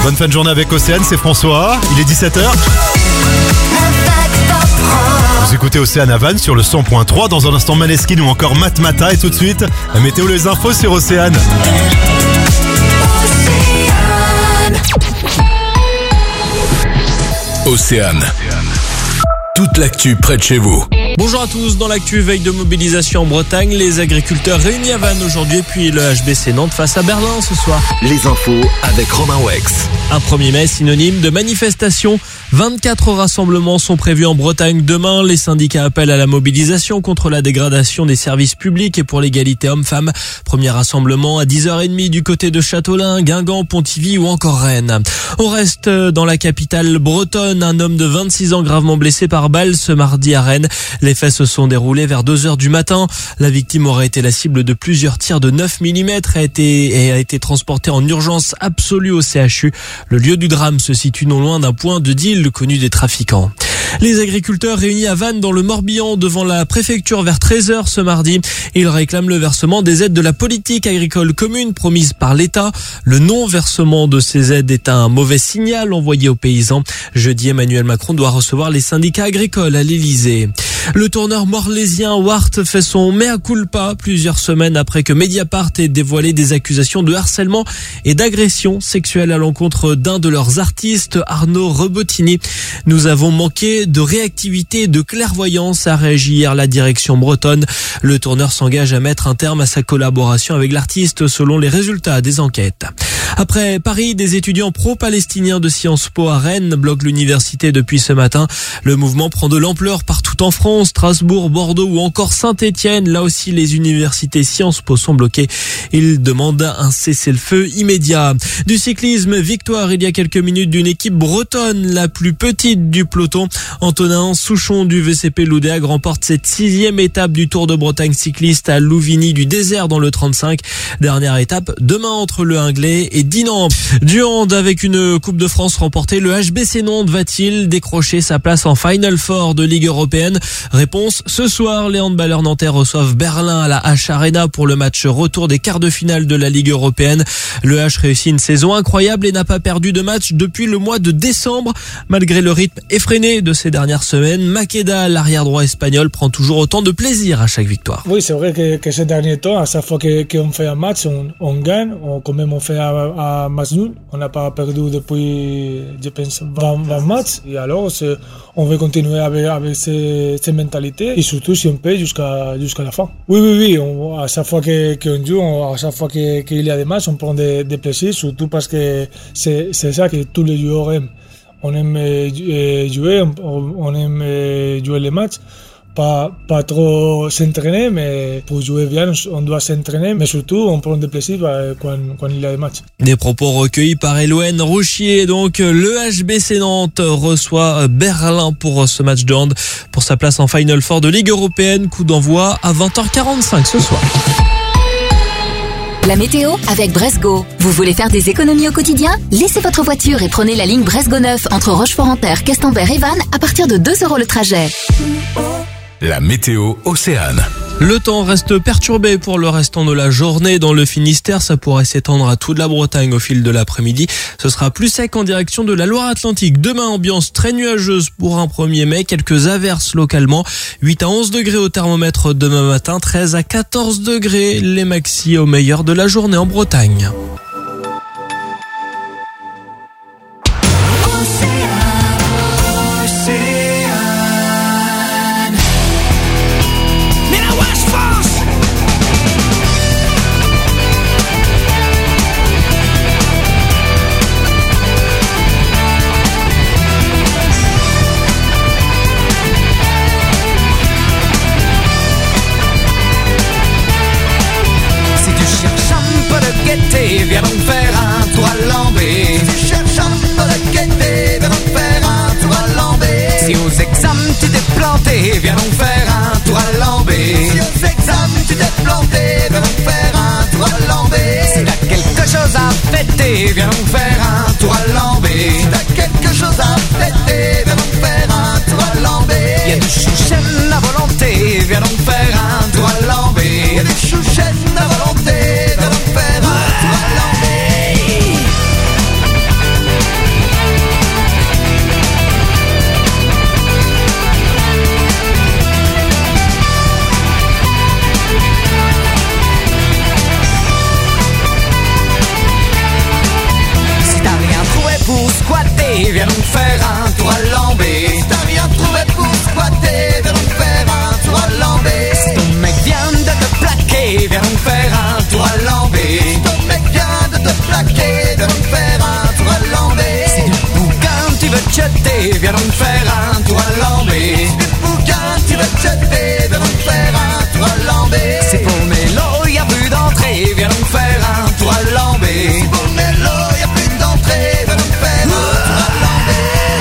Bonne fin de journée avec Océane, c'est François. Il est 17h. Vous écoutez Océane à Vannes sur le 100.3. Dans un instant, Maneskin ou encore Matmata. Et tout de suite, la météo, les infos sur Océane. Océane. Toute l'actu près de chez vous. Bonjour à tous, dans l'actu, veille de mobilisation en Bretagne, les agriculteurs réunis à Vannes aujourd'hui, puis le HBC Nantes face à Berlin ce soir. Les infos avec Romain Wex. Un 1er mai synonyme de manifestation. 24 rassemblements sont prévus en Bretagne demain. Les syndicats appellent à la mobilisation contre la dégradation des services publics et pour l'égalité hommes-femmes. Premier rassemblement à 10h30 du côté de Châteaulin, Guingamp, Pontivy ou encore Rennes. On reste dans la capitale bretonne. Un homme de 26 ans gravement blessé par balle ce mardi à Rennes. Les faits se sont déroulés vers 2h du matin. La victime aurait été la cible de plusieurs tirs de 9 mm et a été transportée en urgence absolue au CHU. Le lieu du drame se situe non loin d'un point de deal connu des trafiquants. Les agriculteurs réunis à Vannes dans le Morbihan devant la préfecture vers 13h ce mardi. Ils réclament le versement des aides de la politique agricole commune promise par l'État. Le non-versement de ces aides est un mauvais signal envoyé aux paysans. Jeudi, Emmanuel Macron doit recevoir les syndicats agricoles à l'Élysée. Le tourneur morlaisien Wart fait son mea culpa plusieurs semaines après que Mediapart ait dévoilé des accusations de harcèlement et d'agression sexuelle à l'encontre d'un de leurs artistes, Arnaud Rebottini. Nous avons manqué de réactivité et de clairvoyance, a réagi hier la direction bretonne. Le tourneur s'engage à mettre un terme à sa collaboration avec l'artiste selon les résultats des enquêtes. Après Paris, des étudiants pro-palestiniens de Sciences Po à Rennes bloquent l'université depuis ce matin. Le mouvement prend de l'ampleur partout en France, Strasbourg, Bordeaux ou encore Saint-Étienne. Là aussi, les universités Sciences Po sont bloquées. Ils demandent un cessez-le-feu immédiat. Du cyclisme, victoire il y a quelques minutes d'une équipe bretonne, la plus petite du peloton. Antonin Souchon du VCP Loudéac remporte cette 6e étape du Tour de Bretagne cycliste à Louvigny du désert dans le 35. Dernière étape demain entre le Hingley et Dinan. Du hand avec une Coupe de France remportée, le HBC Nantes va-t-il décrocher sa place en Final Four de Ligue européenne? Réponse ce soir, les handballeurs nantais reçoivent Berlin à la H Arena pour le match retour des quarts de finale de la Ligue européenne. Le H réussit une saison incroyable et n'a pas perdu de match depuis le mois de décembre. Malgré le rythme effréné de ces dernières semaines, Maqueda, l'arrière droit espagnol, prend toujours autant de plaisir à chaque victoire. Oui, c'est vrai que ces derniers temps, à chaque fois qu'on fait un match, on gagne, quand même on fait un match nul. On n'a pas perdu depuis, je pense, 20 matchs. Et alors, on veut continuer avec cette mentalité et surtout si on peut jusqu'à la fin. Oui, à chaque fois qu'on joue, à chaque fois qu'il y a des matchs, on prend des plaisirs, surtout parce que c'est ça que tous les joueurs aiment. On aime jouer, on aime jouer les matchs. Pas trop s'entraîner, mais pour jouer bien, on doit s'entraîner, mais surtout, on prend des plaisirs quand il y a des matchs. Des propos recueillis par Elouen Rouchier. Donc, le HBC Nantes reçoit Berlin pour ce match de hand pour sa place en Final Four de Ligue européenne. Coup d'envoi à 20h45 ce soir. La météo avec Bresgo. Vous voulez faire des économies au quotidien? Laissez votre voiture et prenez la ligne Bresgo-Neuf entre Rochefort-en-Terre, Questembert et Vannes à partir de 2 € le trajet. La météo Océane. Le temps reste perturbé pour le restant de la journée dans le Finistère. Ça pourrait s'étendre à toute la Bretagne au fil de l'après-midi. Ce sera plus sec en direction de la Loire-Atlantique. Demain, ambiance très nuageuse pour un 1er mai. Quelques averses localement. 8 à 11 degrés au thermomètre demain matin. 13 à 14 degrés les maxi au meilleur de la journée en Bretagne. Viens donc faire un tour à Lambé. Si tu cherches un peu de gaieté, viens donc faire un tour à Lambé. Si aux examens tu t'es planté, viens donc faire un tour à Lambé. Si aux examens tu t'es planté, viens donc faire un tour à Lambé. Si t'as quelque chose à fêter, viens donc faire un tour à Lambé. Si t'as quelque chose à fêter, viens donc faire un tour à Lambé. Y'a du chouchen à volonté, viens donc faire un tour à Lambé. Y'a du chouchen à volonté, viens donc faire un tour à Lambé. squatter, viens donc faire un tour à Lambé. Si t'as rien trouvé pour squatter, viens donc faire un tour à Lambé. Si ton mec vient de te plaquer, viens donc faire un tour à Lambé. Si ton mec vient de te plaquer, viens donc faire un tour à Lambé. Si du bouquin tu veux te jeter, viens donc faire un tour à Lambé. Si du bouquin tu veux te jeter, viens donc faire un tour à Lambé. Si pour Mélo y'a plus d'entrée, viens donc faire un tour à Lambé. Si pour Mélo y'a plus d'entrée, viens donc faire un tour à Lambé.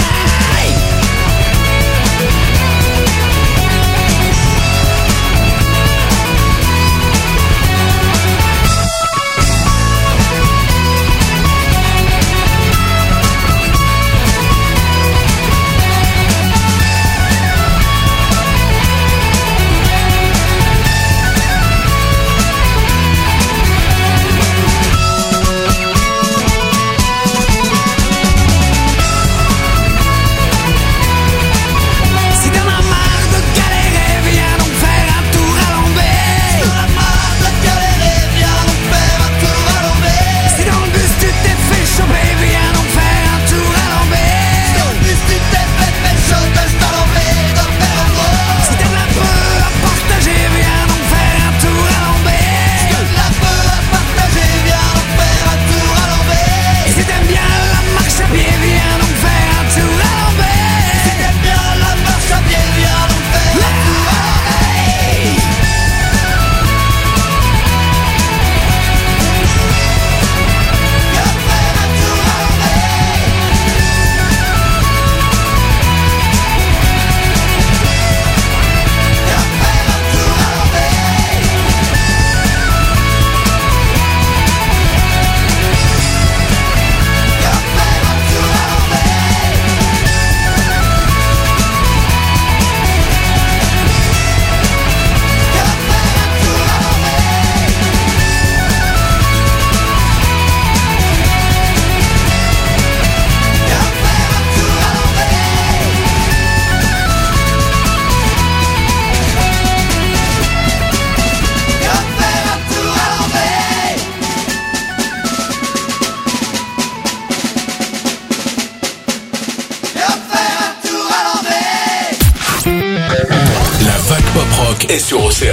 Et sur Océane.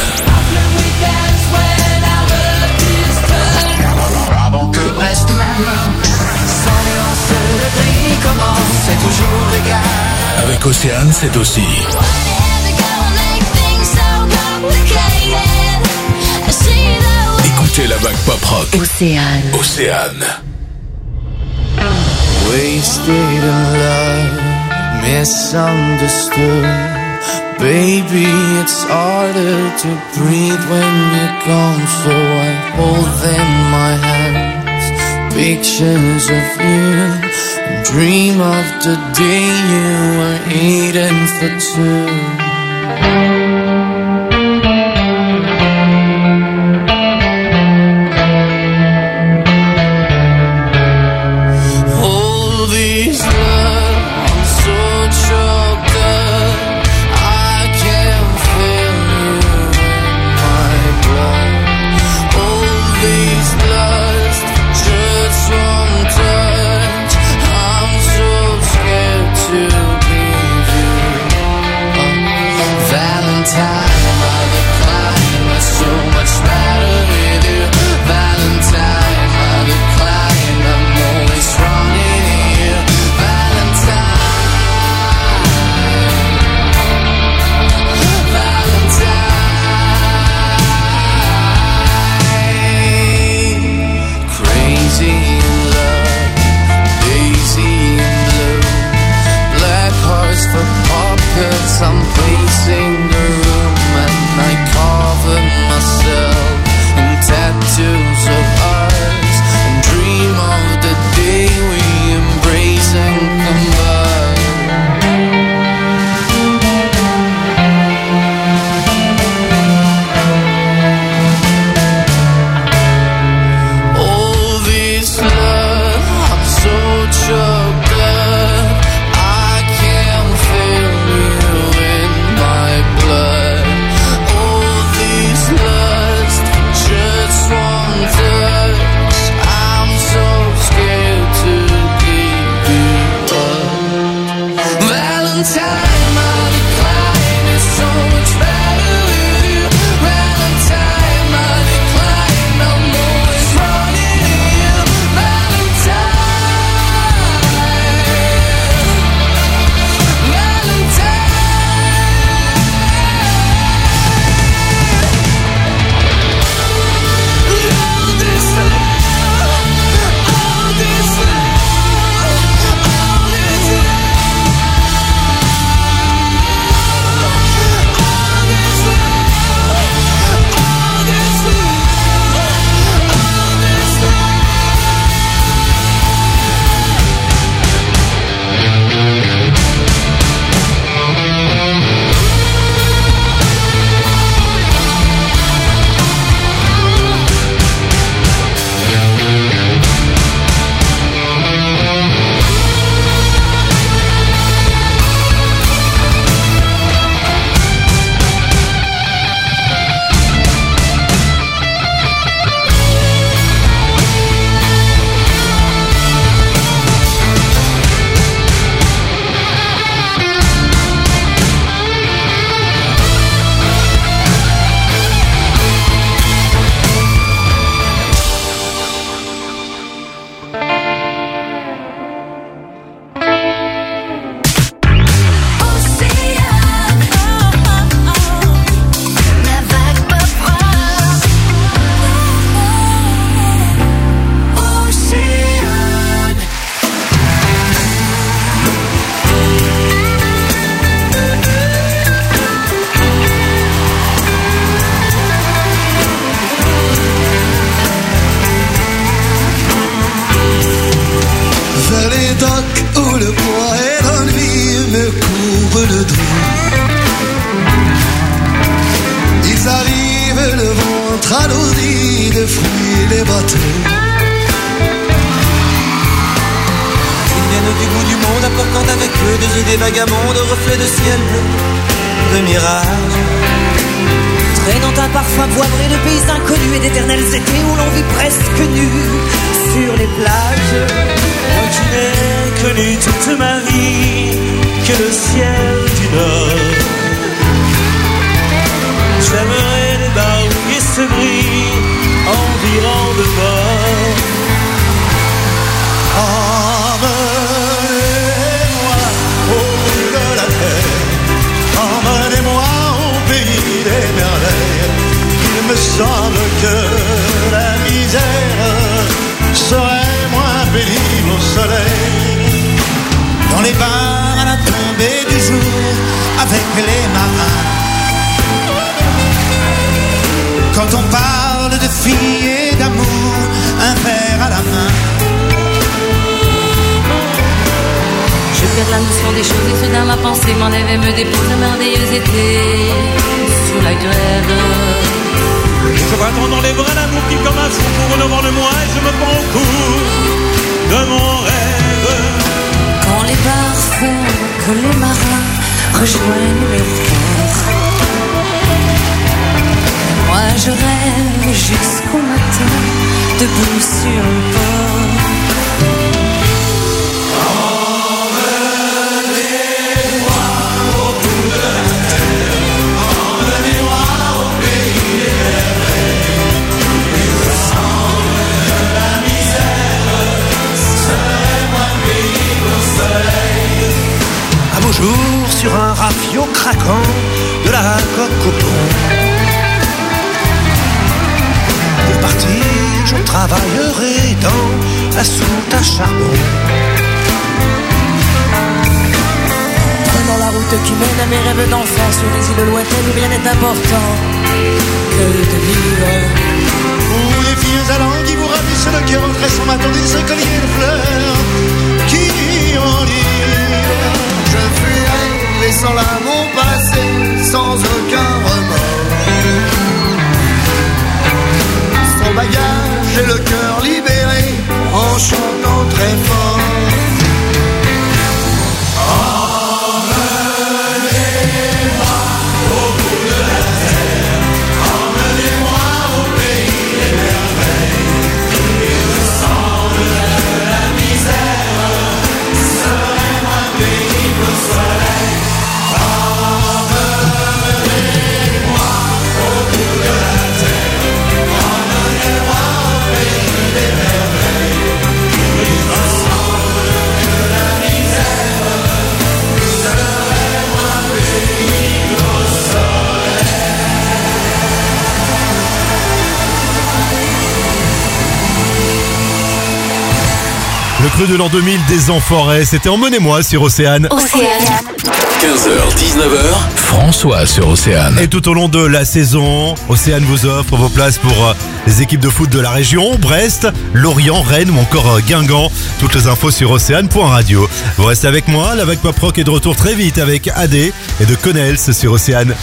Avant que Brest même, sans nuance de gris commence, c'est toujours égal. Avec Océane, c'est aussi. Écoutez la vague pop rock. Océane. Océane. Wasted in love, misunderstood. Baby, it's harder to breathe when you're gone, so I hold in my hands pictures of you and dream of the day you were eating for two. vagabond de reflets de ciel bleu, de mirages. Traînant un parfum poivré de pays inconnus et d'éternels étés où l'on vit presque nu sur les plages. Moi qui n'ai connu toute ma vie que le ciel du Nord, j'aimerais les bars et ce gris environ de mort. Emmenez-moi au bout de la terre, emmenez-moi au pays des merveilles. Il me semble que la misère serait moins pénible au soleil. Dans les bars à la tombée du jour, avec les marins. Quand on parle de filles et d'amour, un verre à la main. Je perds la notion des choses et soudain ma pensée m'enlève et me dépose un merveilleux été sous la grève. Je vois dans les bras l'amour qui comme un fou court devant de moi et je me prends au cou de mon rêve. Quand les bars ferment, que les marins rejoignent leur port, moi je rêve jusqu'au matin, debout sur le port. Emmenez-moi au bout de la terre, emmenez-moi au pays des merveilles. Il me semble que la misère serait moins pénible au soleil. Un beau jour sur un rafio craquant de la coque au pont. Pour partir, je travaillerai dans la soute à charbon. Prenant la route qui mène à mes rêves d'enfant sur des îles lointaines où rien n'est important que de vivre. Où les filles allant qui vous ravissent le cœur entre son matin des colliers de fleurs qui en livrent. Je fuirai laissant là mon passé sans aucun remords. Sans bagage et le cœur libéré en chantant très fort. Emmenez-moi au bout de la terre, emmenez-moi au pays des merveilles. Il me semble que la misère serait moins pénible au soleil. Emmenez-moi au bout de la terre, emmenez-moi au pays des merveilles. Il me semble que la misère serait moins pénible au soleil. Le cru de l'an 2000 des Enfoirés, c'était Emmenez-moi sur Océane. 15h, 19h, François sur Océane. Et tout au long de la saison, Océane vous offre vos places pour les équipes de foot de la région, Brest, Lorient, Rennes ou encore Guingamp. Toutes les infos sur océane.radio. Vous restez avec moi, la vague pop rock est de retour très vite avec AD et de Connels sur Océane.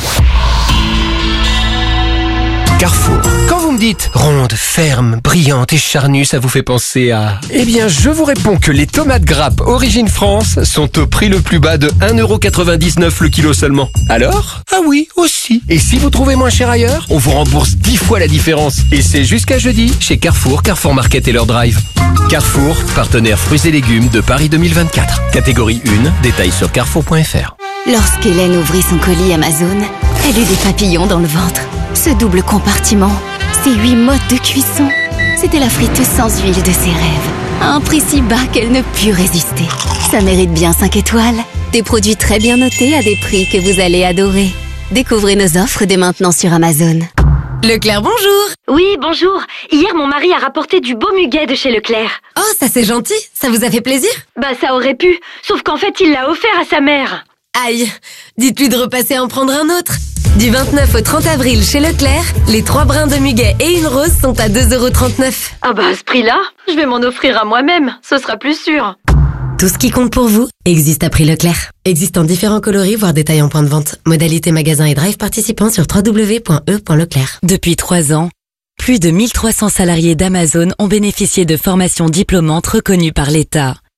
Carrefour. Quand vous me dites ronde, ferme, brillante et charnue, ça vous fait penser à... Eh bien, je vous réponds que les tomates grappes Origine France sont au prix le plus bas de 1,99€ le kilo seulement. Alors ? Ah oui, aussi. Et si vous trouvez moins cher ailleurs, on vous rembourse 10 fois la différence. Et c'est jusqu'à jeudi chez Carrefour, Carrefour Market et leur drive. Carrefour, partenaire fruits et légumes de Paris 2024. Catégorie 1, détails sur carrefour.fr. Lorsqu'Hélène ouvrit son colis Amazon, elle eut des papillons dans le ventre. Ce double compartiment, ces 8 modes de cuisson, c'était la friteuse sans huile de ses rêves. À un prix si bas qu'elle ne put résister. Ça mérite bien 5 étoiles. Des produits très bien notés à des prix que vous allez adorer. Découvrez nos offres dès maintenant sur Amazon. Leclerc, bonjour. Oui, bonjour. Hier, mon mari a rapporté du beau muguet de chez Leclerc. Oh, ça c'est gentil. Ça vous a fait plaisir? Bah, ça aurait pu. Sauf qu'en fait, il l'a offert à sa mère. Aïe. Dites-lui de repasser en prendre un autre. Du 29 au 30 avril chez Leclerc, les 3 brins de muguet et une rose sont à 2,39€. Ah bah, à ce prix-là, je vais m'en offrir à moi-même. Ce sera plus sûr. Tout ce qui compte pour vous existe à prix Leclerc. Existe en différents coloris, voire détails en point de vente. Modalité magasin et drive participants sur www.e.leclerc. Depuis 3 ans, plus de 1300 salariés d'Amazon ont bénéficié de formations diplômantes reconnues par l'État.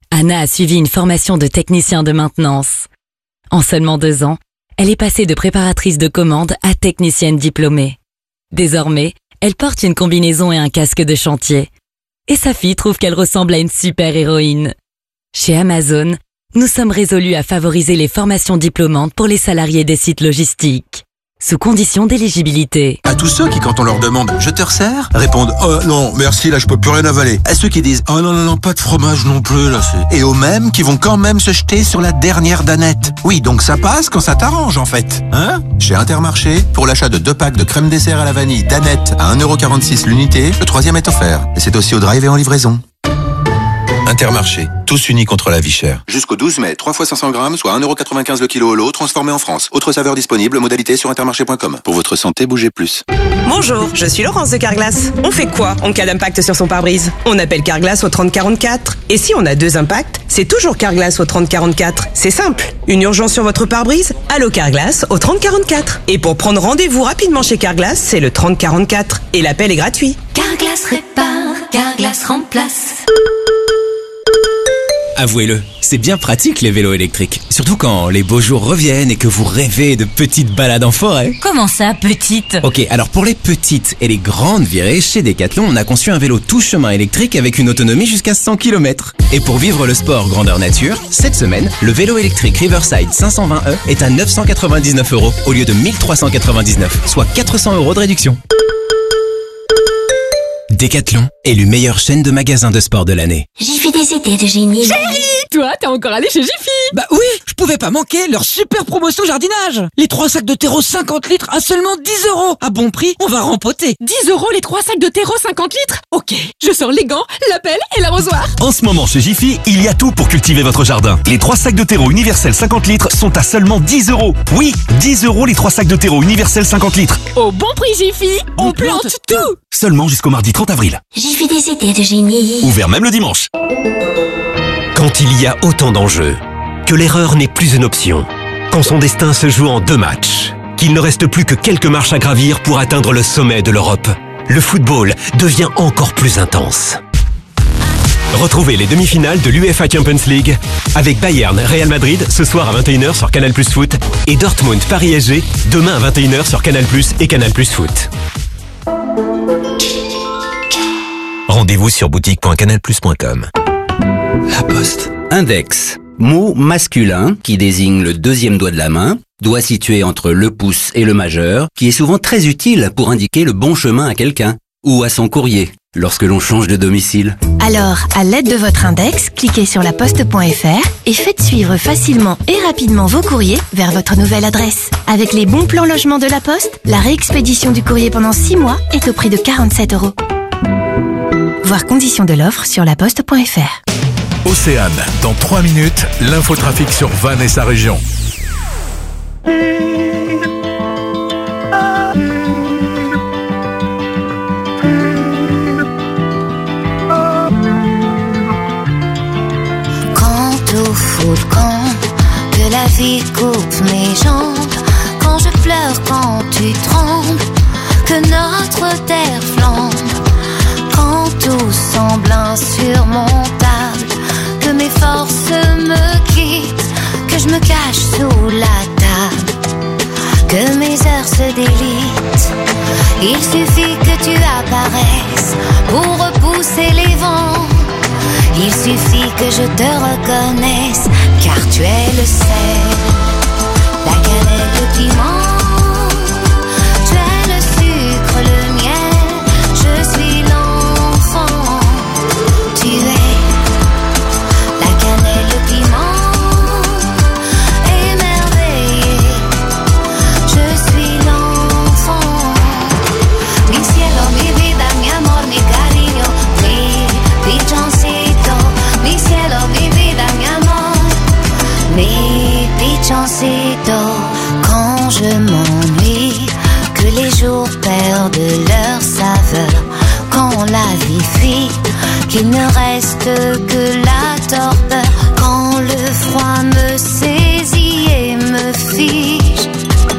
Anna a suivi une formation de technicien de maintenance. En seulement 2 ans, elle est passée de préparatrice de commande à technicienne diplômée. Désormais, elle porte une combinaison et un casque de chantier. Et sa fille trouve qu'elle ressemble à une super-héroïne. Chez Amazon, nous sommes résolus à favoriser les formations diplômantes pour les salariés des sites logistiques, sous condition d'éligibilité. À tous ceux qui, quand on leur demande « je te resserre ?» répondent « oh non, merci, là je peux plus rien avaler ». À ceux qui disent « oh non, pas de fromage non plus, là c'est... » Et aux mêmes qui vont quand même se jeter sur la dernière danette. Oui, donc ça passe quand ça t'arrange en fait. Hein ? Chez Intermarché, pour l'achat de 2 packs de crème dessert à la vanille danette à 1,46€ l'unité, le 3e est offert. Et c'est aussi au drive et en livraison. Intermarché, tous unis contre la vie chère. Jusqu'au 12 mai, 3 fois 500 grammes, soit 1,95€ le kilo au lot, transformé en France. Autre saveur disponible, modalité sur intermarché.com. Pour votre santé, bougez plus. Bonjour, je suis Laurence de Carglass. On fait quoi en cas d'impact sur son pare-brise ? On appelle Carglass au 3044. Et si on a 2 impacts, c'est toujours Carglass au 3044. C'est simple. Une urgence sur votre pare-brise ? Allô Carglass au 3044. Et pour prendre rendez-vous rapidement chez Carglass, c'est le 3044. Et l'appel est gratuit. Carglass répare, Carglass remplace. Avouez-le, c'est bien pratique les vélos électriques. Surtout quand les beaux jours reviennent et que vous rêvez de petites balades en forêt. Comment ça, petite ? Ok, alors pour les petites et les grandes virées, chez Decathlon, on a conçu un vélo tout chemin électrique avec une autonomie jusqu'à 100 km. Et pour vivre le sport grandeur nature, cette semaine, le vélo électrique Riverside 520e est à 999€ au lieu de 1399, soit 400€ de réduction. Decathlon, élu meilleure chaîne de magasins de sport de l'année. J'y fais des idées de génie. Chérie, toi, t'es encore allé chez Jiffy? Bah oui, je pouvais pas manquer leur super promotion jardinage. Les 3 sacs de terreau 50 litres à seulement 10€. À bon prix, on va rempoter. 10€ les 3 sacs de terreau 50 litres? Ok, je sors les gants, la pelle et l'arrosoir. En ce moment chez Jiffy, il y a tout pour cultiver votre jardin. Les 3 sacs de terreau universel 50 litres sont à seulement 10€. Oui, 10€ les 3 sacs de terreau universel 50 litres. Au bon prix Jiffy, on plante tout. Seulement jusqu'au mardi 30 avril. J'y fais des idées de génie. Ouvert même le dimanche. Quand il y a autant d'enjeux, que l'erreur n'est plus une option, quand son destin se joue en 2 matchs, qu'il ne reste plus que quelques marches à gravir pour atteindre le sommet de l'Europe, le football devient encore plus intense. Retrouvez les demi-finales de l'UEFA Champions League avec Bayern Real Madrid ce soir à 21h sur Canal+ Foot et Dortmund Paris SG demain à 21h sur Canal+ et Canal+ Foot. Rendez-vous sur boutique.canalplus.com. La Poste. Index. Mot masculin qui désigne le 2e doigt de la main, doigt situé entre le pouce et le majeur, qui est souvent très utile pour indiquer le bon chemin à quelqu'un ou à son courrier lorsque l'on change de domicile. Alors, à l'aide de votre index, cliquez sur laposte.fr et faites suivre facilement et rapidement vos courriers vers votre nouvelle adresse. Avec les bons plans logement de la Poste, la réexpédition du courrier pendant 6 mois est au prix de 47€. Voir conditions de l'offre sur laposte.fr. Océane, dans 3 minutes, l'infotrafic sur Vannes et sa région. Quand au volcan, que la vie coupe mes jambes, quand je pleure, quand tu trembles, que notre terre flambe, quand tout semble insurmontable, que mes forces me quittent, que je me cache sous la table, que mes heures se délitent. Il suffit que tu apparaisses pour repousser les vents. Il suffit que je te reconnaisse, car tu es le sel, la cannelle, le piment. Tu es le sucre, le miel, je suis l'enfant. Tu es la cannelle, le piment, émerveillé. Je suis l'enfant. Mi cielo, mi vida, mi amor, mi cariño, mi pichoncito. Mi cielo, mi vida, mi amor, mi pichoncito. Quand je m'ennuie, que les jours perdent leur saveur, quand la vie fuit, qu'il ne reste que la torpeur, quand le froid me saisit et me fige,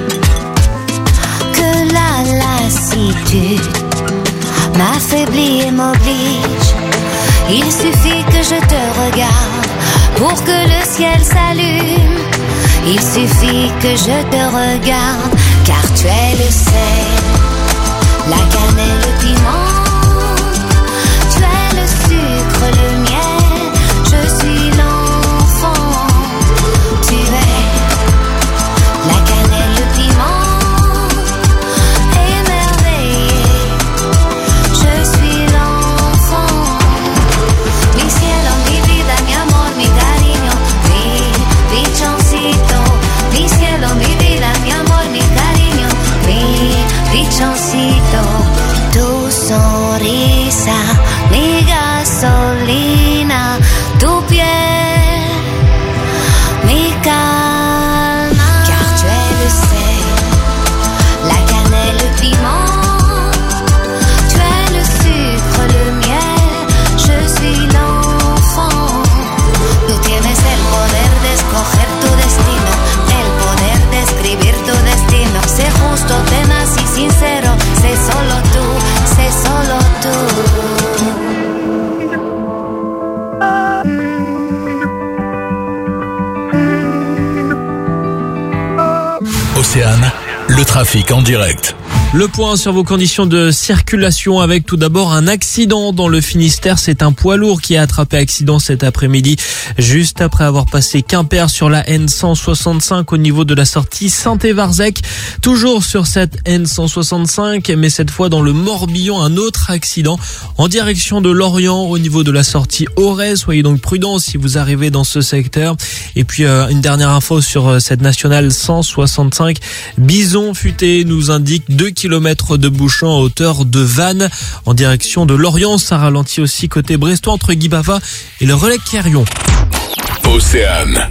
que la lassitude m'affaiblit et m'oblige. Il suffit que je te regarde pour que le ciel s'allume. Il suffit que je te regarde, car tu es le sel, la cannelle, le piment. Tu es le sucre, le miel, je suis l'enfant. Tu es la cannelle, le piment, émerveillé, je suis l'enfant. Mi cielo, mi vida, mi amor, mi cariño, mi pichoncito. Mi cielo, mi vida, mi amor, mi cariño, mi pichoncito. Tu sonrisa, mi gasolina, tu piel, mi calma. Car tu es le sel, la cannelle, le piment. Tu es le sucre, le miel, je suis l'enfant. Tú tienes el poder de escoger tu destino, el poder de escribir tu destino. Sé justo, tenaz y sincero, sé solo tú, sé solo tú. Océane, le trafic en direct. Le point sur vos conditions de circulation avec tout d'abord un accident dans le Finistère. C'est un poids lourd qui a attrapé accident cet après-midi juste après avoir passé Quimper sur la N165 au niveau de la sortie Saint-Évarzec. Toujours sur cette N165, mais cette fois dans le Morbihan, un autre accident en direction de Lorient au niveau de la sortie Auray. Soyez donc prudents si vous arrivez dans ce secteur. Et puis une dernière info sur cette nationale 165. Bison Futé nous indique 2 km de bouchons à hauteur de Vannes en direction de Lorient. Ça ralentit aussi côté brestois entre Guibava et le relais Quérion. Océane.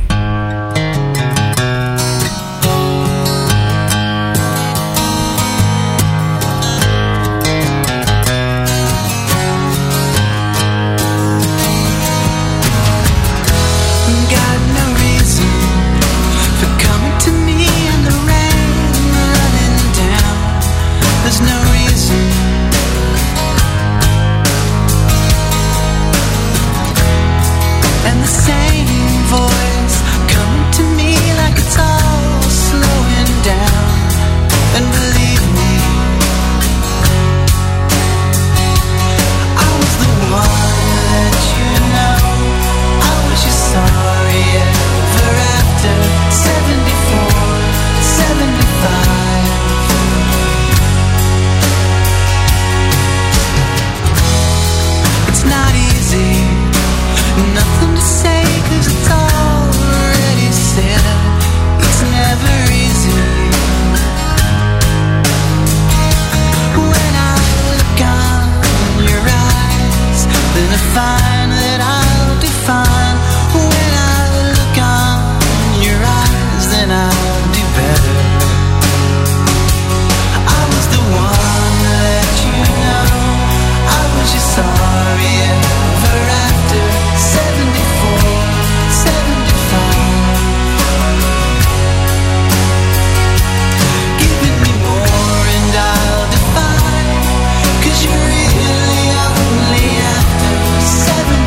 Seven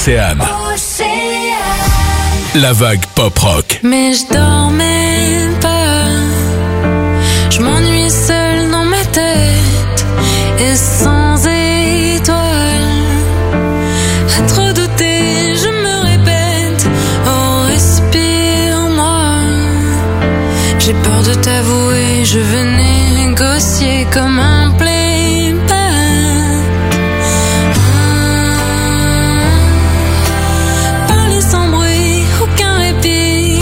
Océane. La vague pop-rock. Mais je dormais pas, je m'ennuyais seule dans ma tête et sans étoiles. À trop douter, je me répète, oh respire-moi. J'ai peur de t'avouer, je venais négocier comme un playback. Parler sans bruit, aucun répit.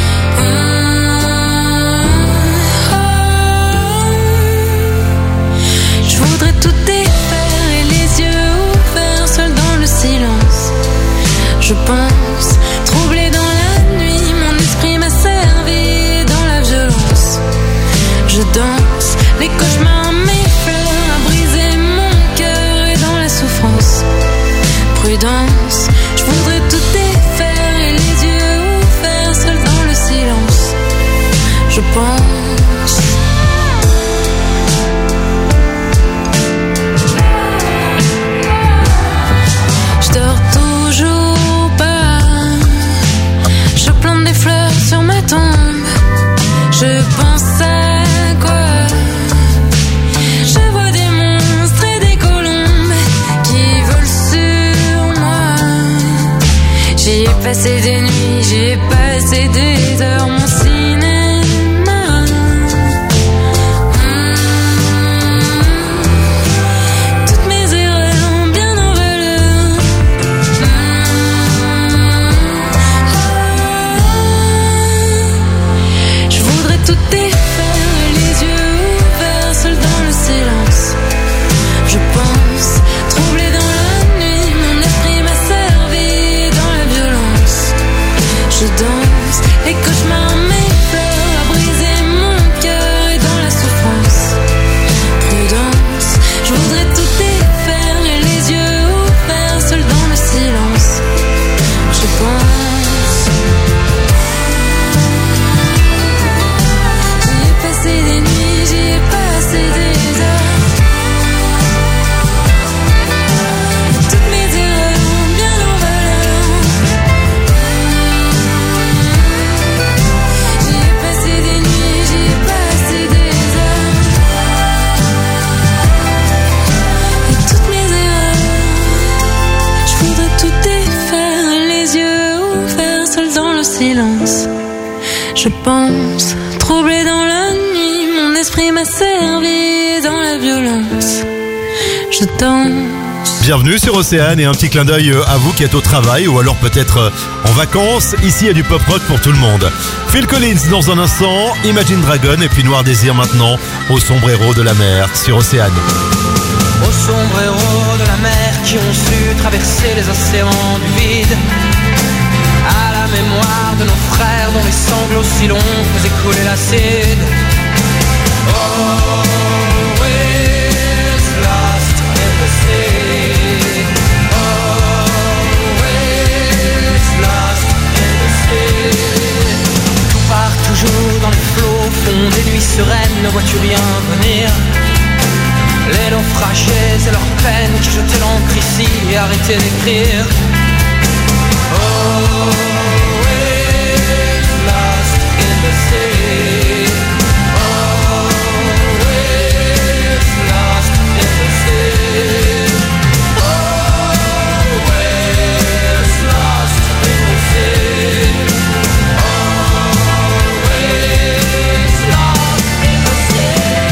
Je voudrais tout défaire et les yeux ouverts, seul dans le silence. Je pense, troublé dans la nuit, mon esprit m'a servi dans la violence. Je danse, les cauchemars m'effleurent, à briser mon cœur et dans la souffrance. Prudence, je voudrais tout défaire et les yeux ouverts, seul dans le silence. Je pense. Je dors toujours pas, je plante des fleurs sur ma tombe. Je pense à quoi? Je vois des monstres et des colombes qui volent sur moi. J'y ai passé des nuits, j'y ai passé des heures, mon cinéma. Toutes mes erreurs bien en valeur. Je voudrais tout défaire, les yeux ouverts, seul dans le silence. Je pense, troublé dans la nuit, mon esprit m'a servi dans la violence. Je danse, les cauchemars m'effleurent, à briser mon cœur et dans la souffrance. Prudence, je voudrais tout défaire et les yeux ouverts, seul dans le silence. Je pense. J'y ai passé des nuits, j'y ai passé des heures. Toutes mes erreurs bien en valeur. J'y ai passé des nuits, j'y ai passé des heures. Et toutes mes erreurs, je voudrais tout défaire, les yeux ouverts, seul dans le silence. Je pense, troublé dans la nuit, mon esprit m'a servi dans la violence. Je danse. Bienvenue sur Océane et un petit clin d'œil à vous qui êtes au travail ou alors peut-être en vacances. Ici il y a du pop rock pour tout le monde. Phil Collins dans un instant, Imagine Dragon et puis Noir Désir maintenant au sombrero de la mer sur Océane. Aux sombreros de la mer qui ont su traverser les océans du vide. À la mémoire de nos frères dont les sanglots si longs faisaient couler l'acide. Always lost in the sea. Always lost in the sea. Tout part toujours dans les flots, fond des nuits sereines, ne vois-tu rien venir? Les naufragés et leurs peines qui jetaient l'encre ici et arrêtaient d'écrire. Always lost in the sea. Always lost in the sea. Always lost in the sea. Always lost in the sea.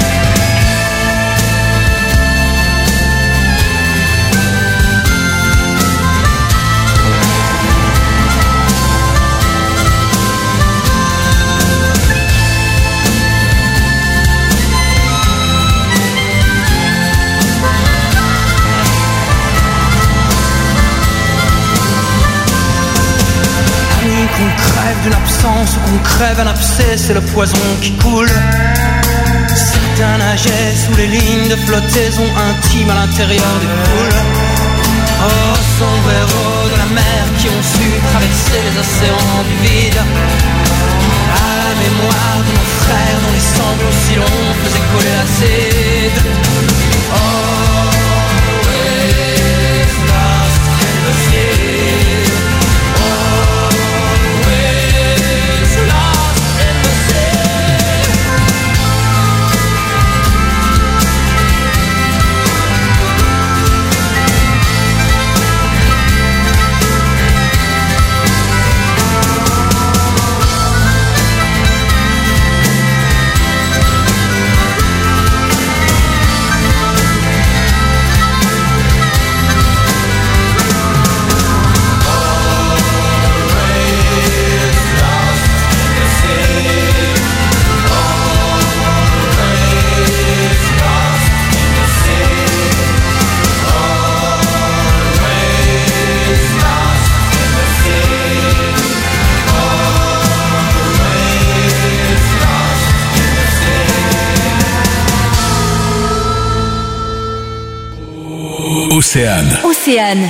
Qu'on crève d'une absence ou qu'on crève un abcès, c'est le poison qui coule. Certains nageaient sous les lignes de flottaison intime à l'intérieur des poules. Oh, sombreros de la mer qui ont su traverser les océans du vide. À la mémoire de nos frères dont les sanglots si longs faisaient coller l'acide. Always lost in the sea. Océane. Océane.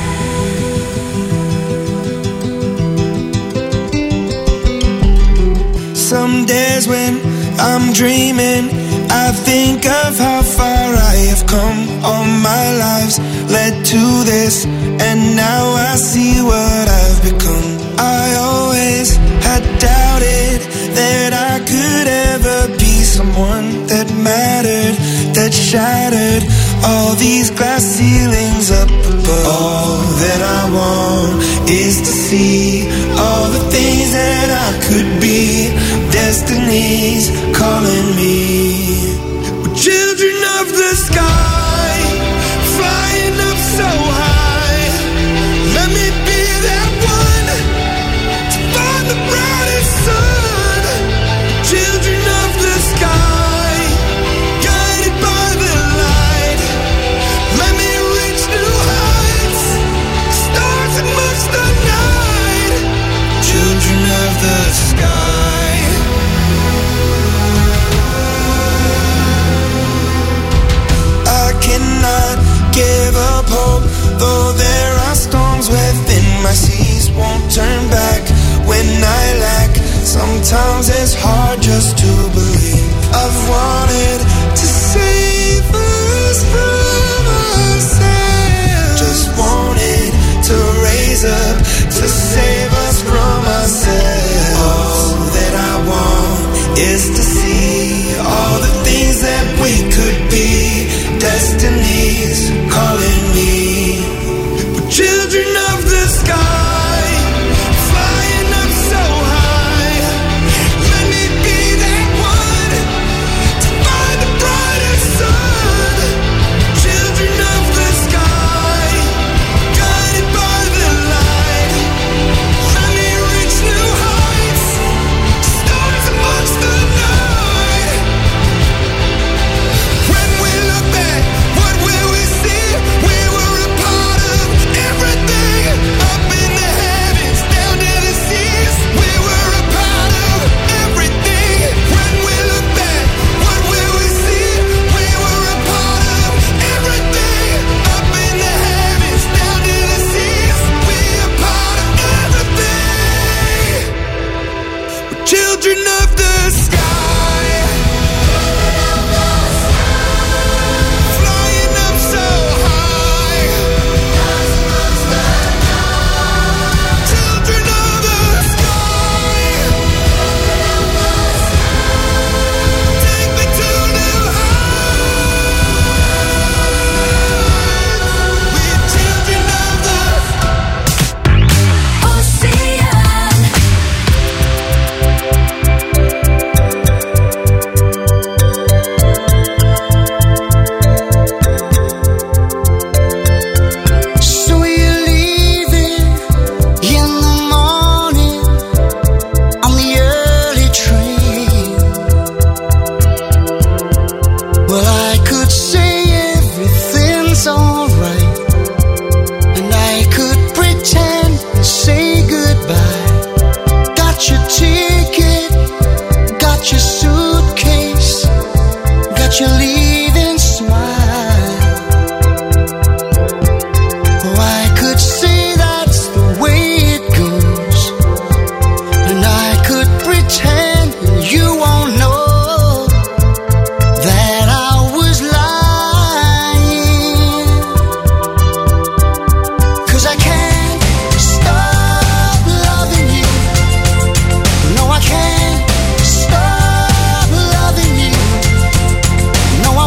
Some days when I'm dreaming, I think of how far I have come. All my lives led to this, and now I see what I've become. I always had doubted that I could ever be someone that mattered, that shattered all these glass ceilings up above. All that I want is to see all the things that I could be. Destiny's calling me. We're children of the sky, flying up so high. Let me be that one to find the brightest sun. Children of the sky, guided by the light. Let me reach new heights, stars amongst the night. Children of the sky. Cannot give up hope, though there are storms within my seas. Won't turn back when I lack. Sometimes it's hard just to believe. I've wanted to save us from ourselves. Just wanted to raise up to save us from ourselves. All that I want is to see all the things that we could be. Destiny's calling me. We're children of the sky, flying up so high. Let me be that one to find the brightest sun. Children of the sky, guided by the light. Let me reach new heights, stars amongst the night. When we look back, what will we see? We were a part of everything, up in the heavens, down to the seas. We were a part of everything. When we look back, what will we see? We were a part of everything, up in the heavens, down to the seas. We are part of everything. We're children of the sky. Flying up so high. Children of the sky. Take me to new heights. We're children of the Océane. So you're leaving in the morning on the early train. Well, I could say everything's alright, and I could pretend and say goodbye. Got your ticket, got your suitcase, got your leaving smile. Oh, I could say that's the way it goes, and I could pretend you won't know that I was lying. 'Cause I can't stop loving you. No, I can't stop loving you. No, I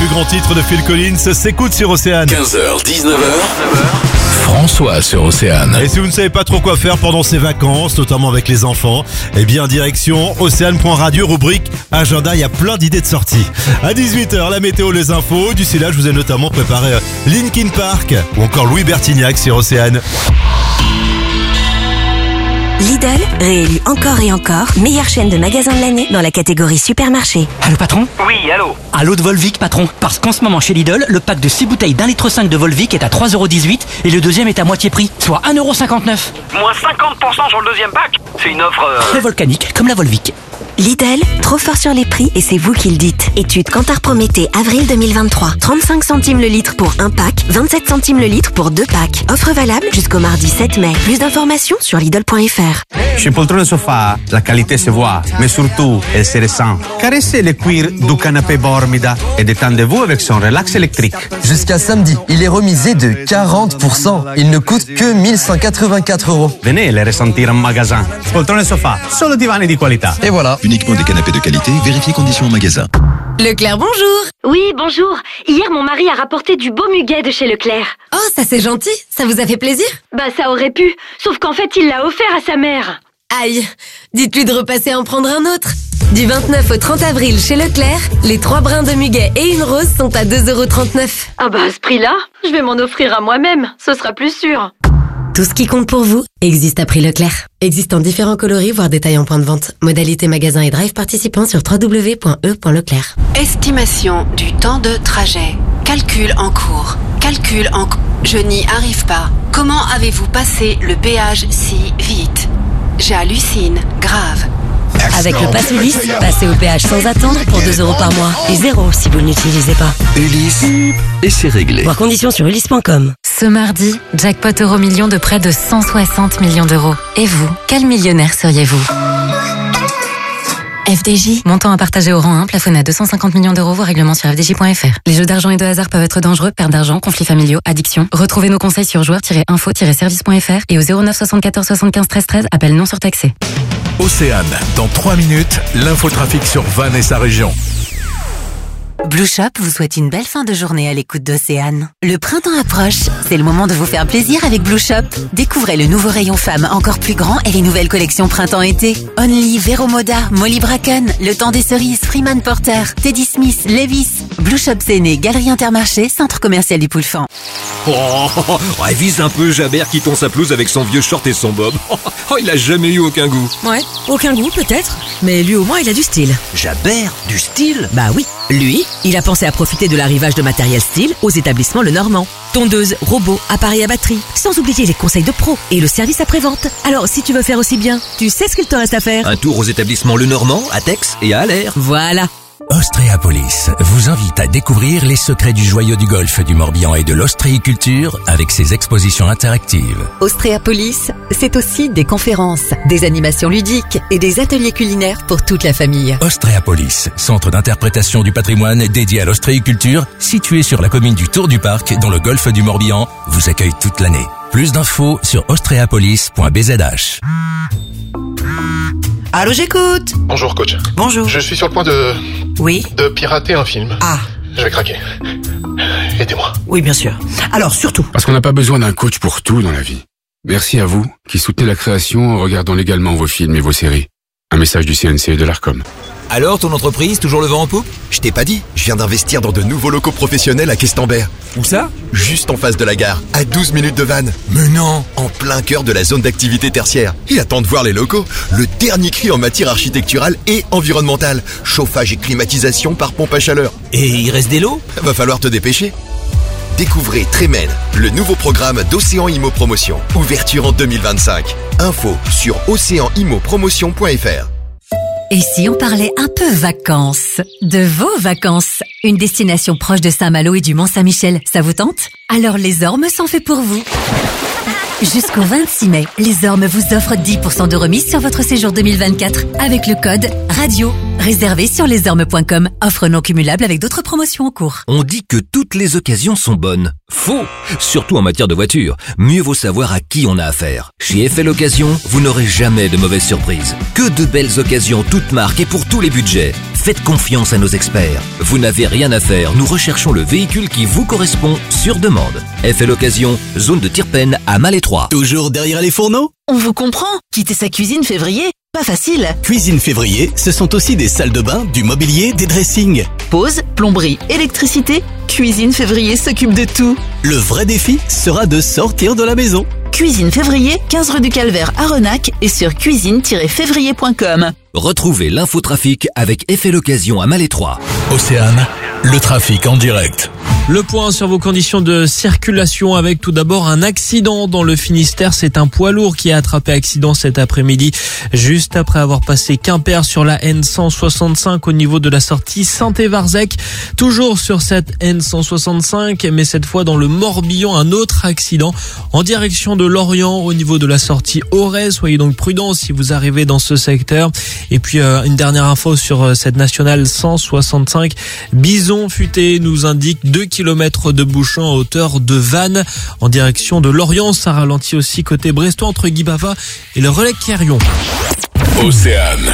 plus grands titres de Phil Collins s'écoutent sur Océane. 15h, 19h. François sur Océane. Et si vous ne savez pas trop quoi faire pendant ces vacances, notamment avec les enfants, eh bien direction Océane.radio, rubrique agenda, il y a plein d'idées de sortie. À 18h, la météo, les infos. D'ici là, je vous ai notamment préparé Linkin Park ou encore Louis Bertignac sur Océane. Lidl, réélu encore et encore, meilleure chaîne de magasins de l'année dans la catégorie supermarché. Allô patron ? Oui, allô. Allô de Volvic patron. Parce qu'en ce moment chez Lidl, le pack de 6 bouteilles d'1,5 litre de Volvic est à 3,18€ et le deuxième est à moitié prix, soit 1,59€. Moins 50% sur le deuxième pack. C'est une offre... Très volcanique, comme la Volvic. Lidl, trop fort sur les prix et c'est vous qui le dites. Étude Kantar Prométhée, avril 2023. 35 centimes le litre pour un pack, 27 centimes le litre pour 2 packs. Offre valable jusqu'au mardi 7 mai. Plus d'informations sur Lidl.fr. Chez Poltrone Sofa, la qualité se voit, mais surtout, elle se ressent. Caressez le cuir du canapé Bormida et détendez-vous avec son relax électrique. Jusqu'à samedi, il est remisé de 40%. Il ne coûte que 1184€. Venez les ressentir en magasin. Poltrone Sofa, solo divani di qualità. Et voilà. Uniquement des canapés de qualité, vérifiez conditions en magasin. Leclerc, bonjour. Oui, bonjour. Hier, mon mari a rapporté du beau muguet de chez Leclerc. Oh, ça c'est gentil. Ça vous a fait plaisir? Bah, ça aurait pu. Sauf qu'en fait, il l'a offert à sa mère. Aïe. Dites-lui de repasser en prendre un autre. Du 29 au 30 avril chez Leclerc, les 3 brins de muguet et une rose sont à 2,39€. Ah bah, à ce prix-là, je vais m'en offrir à moi-même. Ce sera plus sûr. Tout ce qui compte pour vous existe à prix Leclerc. Existe en différents coloris, voire détails en point de vente. Modalité magasin et drive participants sur www.e.leclerc. Estimation du temps de trajet. Calcul en cours. Je n'y arrive pas. Comment avez-vous passé le péage si vite? J'hallucine. Grave. Avec le Pass Ulysse, passez au péage sans attendre pour 2€ par mois. Et 0 si vous ne l'utilisez pas. Ulysse, et c'est réglé. Voir conditions sur ulysse.com. Ce mardi, jackpot Euromillions de près de 160 millions d'euros. Et vous, quel millionnaire seriez-vous? FDJ. Montant à partager au rang 1, plafonné à 250 millions d'euros, vos règlements sur fdj.fr. Les jeux d'argent et de hasard peuvent être dangereux, perte d'argent, conflits familiaux, addiction. Retrouvez nos conseils sur joueurs-info-service.fr et au 09 74 75 13 13, appel non surtaxé. Océane, dans 3 minutes, l'infotrafic sur Vannes et sa région. Blue Shop vous souhaite une belle fin de journée à l'écoute d'Océane. Le printemps approche, c'est le moment de vous faire plaisir avec Blue Shop. Découvrez le nouveau rayon femmes encore plus grand et les nouvelles collections printemps-été. Only, Vero Moda, Molly Bracken, Le Temps des Cerises, Freeman Porter, Teddy Smith, Levi's. Blue Shop Séné, Galerie Intermarché, Centre Commercial du Poulfan. Vise un peu Jabert qui tond sa pelouse avec son vieux short et son bob. Il a jamais eu aucun goût. Ouais, aucun goût peut-être, mais lui au moins il a du style. Jabert, du style? Bah oui, lui, il a pensé à profiter de l'arrivage de matériel style aux établissements Le Normand. Tondeuse, robots, appareils à batterie, sans oublier les conseils de pro et le service après-vente. Alors si tu veux faire aussi bien, tu sais ce qu'il te reste à faire. Un tour aux établissements Le Normand, à Tex et à Aller. Voilà. Ostréapolis vous invite à découvrir les secrets du joyau du golfe du Morbihan et de l'ostréiculture avec ses expositions interactives. Ostréapolis, c'est aussi des conférences, des animations ludiques et des ateliers culinaires pour toute la famille. Ostréapolis, centre d'interprétation du patrimoine dédié à l'ostréiculture, situé sur la commune du Tour du Parc dans le golfe du Morbihan, vous accueille toute l'année. Plus d'infos sur ostréapolis.bzh. Allô, j'écoute. Bonjour coach. Bonjour. Je suis sur le point de... Oui. De pirater un film. Ah. Je vais craquer. Aidez-moi. Oui, bien sûr. Alors, surtout. Parce qu'on n'a pas besoin d'un coach pour tout dans la vie. Merci à vous qui soutenez la création en regardant légalement vos films et vos séries. Un message du CNC et de l'ARCOM. Alors, ton entreprise, toujours le vent en poupe? Je t'ai pas dit, je viens d'investir dans de nouveaux locaux professionnels à Questembert. Où ça? Juste en face de la gare, à 12 minutes de Vannes. Mais non! En plein cœur de la zone d'activité tertiaire. Et attends de voir les locaux. Le dernier cri en matière architecturale et environnementale. Chauffage et climatisation par pompe à chaleur. Et il reste des lots? Va falloir te dépêcher. Découvrez Tremen, le nouveau programme d'Océan Immo Promotion. Ouverture en 2025. Info sur oceanimmopromotion.fr. Et si on parlait un peu vacances? De vos vacances? Une destination proche de Saint-Malo et du Mont-Saint-Michel, ça vous tente? Alors les Ormes sont faits pour vous. Jusqu'au 26 mai, les Ormes vous offrent 10% de remise sur votre séjour 2024 avec le code RADIO. Réservé sur lesormes.com. Offre non cumulable avec d'autres promotions en cours. On dit que toutes les occasions sont bonnes. Faux! Surtout en matière de voiture. Mieux vaut savoir à qui on a affaire. Chez FL Occasion, vous n'aurez jamais de mauvaises surprises. Que de belles occasions toutes marques et pour tous les budgets. Faites confiance à nos experts. Vous n'avez rien à faire, nous recherchons le véhicule qui vous correspond sur demande. FL Occasion, zone de Tirpen à Malétroit. Toujours derrière les fourneaux? On vous comprend. Quitter sa cuisine février, pas facile. Cuisine février, ce sont aussi des salles de bain, du mobilier, des dressings. Pause, plomberie, électricité, Cuisine février s'occupe de tout. Le vrai défi sera de sortir de la maison. Cuisine février, 15 rue du Calvaire à Renac et sur cuisine-février.com. Retrouvez l'infotrafic avec FL Occasion à Malétroit. Océane, le trafic en direct. Le point sur vos conditions de circulation avec tout d'abord un accident dans le Finistère. C'est un poids lourd qui a attrapé accident cet après-midi juste après avoir passé Quimper sur la N165 au niveau de la sortie Saint-Évarzec. Toujours sur cette N165 mais cette fois dans le Morbihan, un autre accident en direction de Lorient au niveau de la sortie Auray. Soyez donc prudents si vous arrivez dans ce secteur. Et puis une dernière info sur cette nationale 165. Bison Futé nous indique 2 km de bouchons à hauteur de Vannes en direction de Lorient. Ça ralentit aussi côté brestois entre Guibava et le relais Quérion. Océane.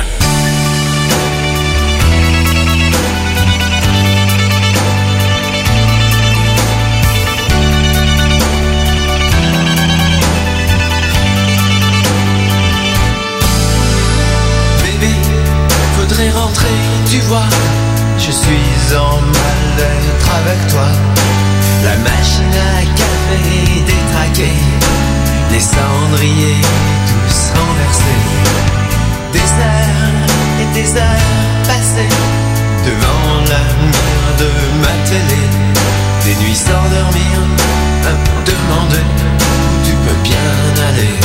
Bébé, faudrait rentrer, tu vois. Je suis en mal-être avec toi. La machine à café détraquée, les cendriers tous renversés. Des heures et des heures passées devant la mire de ma télé. Des nuits sans dormir, à me demander où tu peux bien aller.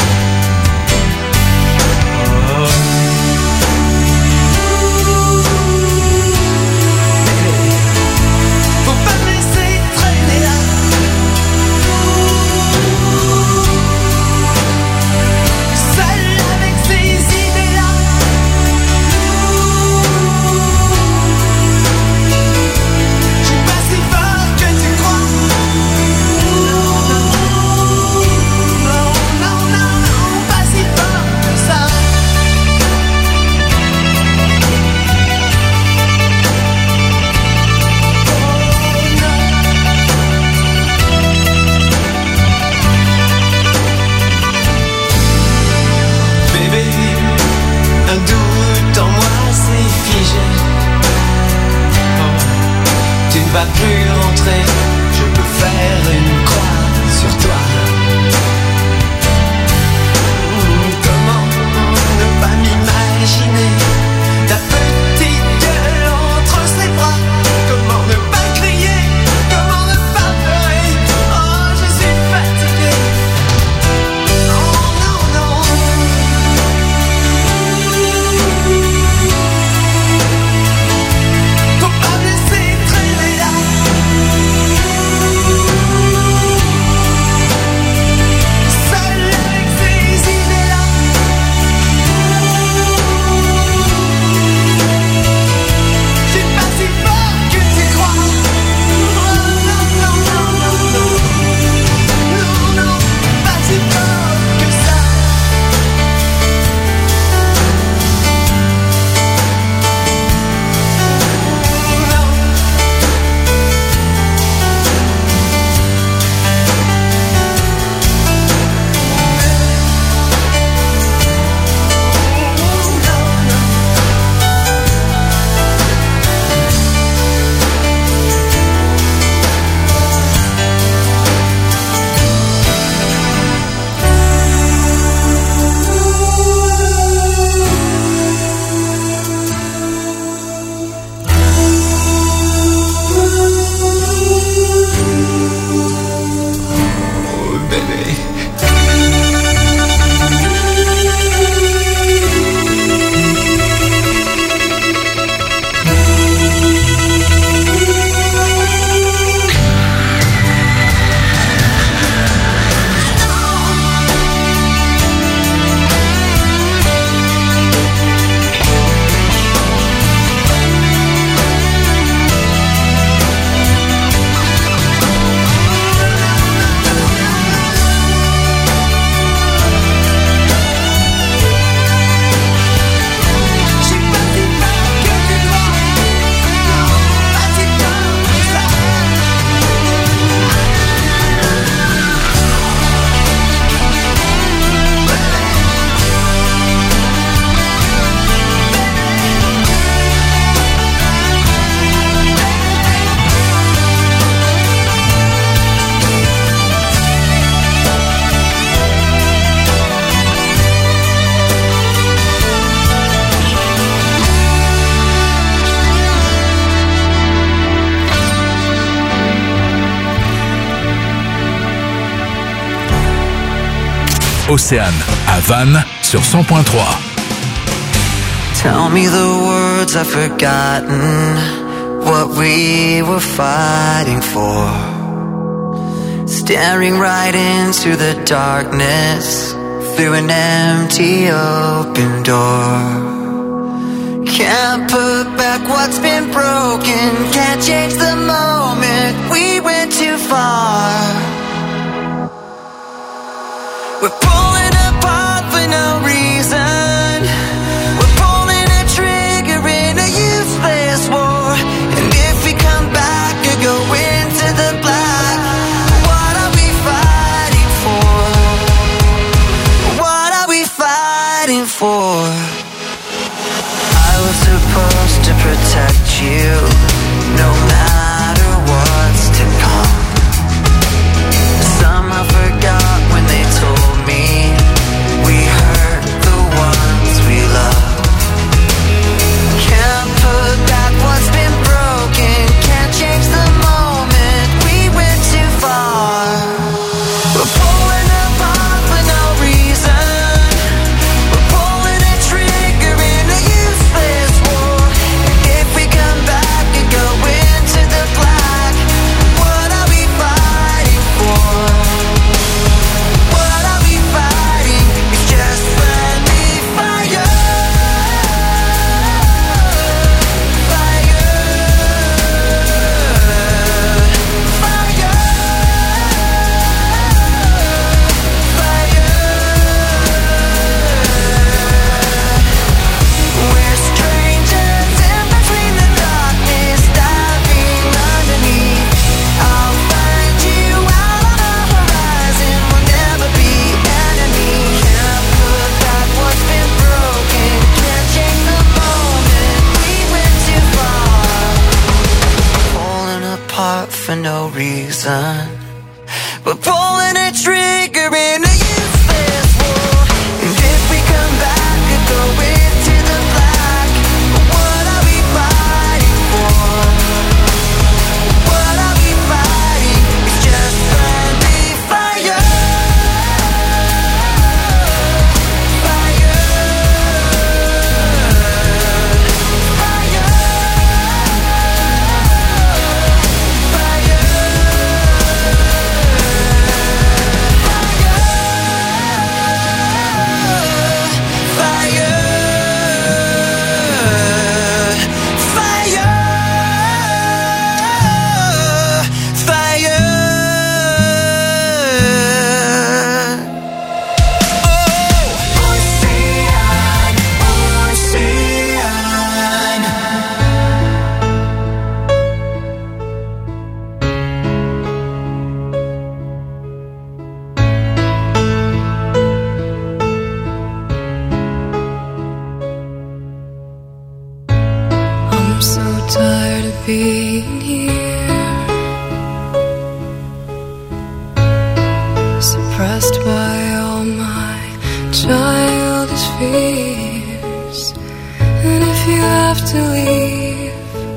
Va plus rentrer, je peux faire une croix sur toi. Comment ne pas m'imaginer ta petite gueule entre ses bras? Comment ne pas crier? Comment ne pas pleurer? Oh, je suis fatigué. Oh non, non. Faut pas me laisser traîner là. Océane, à Vannes, sur 100.3. Tell me the words I've forgotten, what we were fighting for. Staring right into the darkness, through an empty open door. Can't put back what's been broken, can't change the moment, we went too far. We're pulling apart for no reason, we're pulling a trigger in a useless war. And if we come back or go into the black, what are we fighting for? What are we fighting for? Supposed to protect you, no matter what's to come. Somehow forgot when they told me we hurt the ones we love. Can't put back what's been broken, can't change the moment, we went too far. We're pulling apart for no reason, we're pulling a trigger in a useless war. If we come back and go into the black, what are we fighting for? What are we fighting? It's just friendly fire. We're strangers in between the darkness, diving underneath. I'll find you out on the horizon, we'll never be enemies. Can't put back what's been broken, can't change the moment, we went too far. Falling apart for no reason, we're pulling a trigger in a useless war. And if we come back and go into the black, what are we fighting for? What are we fighting? It's just friendly fire. I'm so tired of being here, suppressed by all my childish fears. And if you have to leave,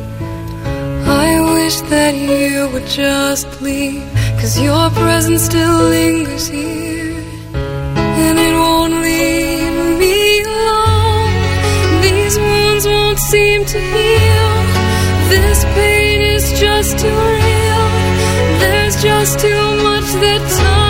I wish that you would just leave, 'cause your presence still lingers here, and it won't leave me alone. These wounds won't seem to heal, this pain is just too real, there's just too much that time